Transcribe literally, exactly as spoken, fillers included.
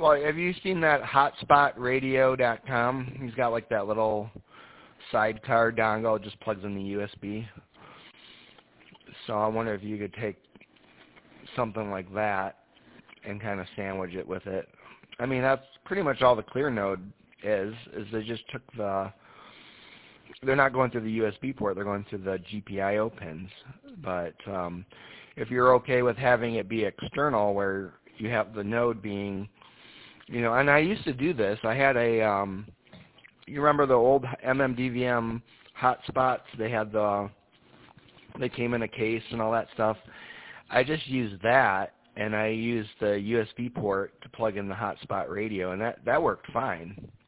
Well, have you seen that hotspot radio dot com? He's got like that little sidecar dongle. It just plugs in the U S B. So I wonder if you could take something like that and kind of sandwich it with it. I mean, that's pretty much all the ClearNode is, is they just took the, they're not going through the U S B port, they're going through the G P I O pins. But um, if you're okay with having it be external where you have the node being, you know, and I used to do this. I had a, um, you remember the old M M D V M hotspots? They had the, they came in a case and all that stuff. I just used that, and I used the U S B port to plug in the hotspot radio, and that, that worked fine.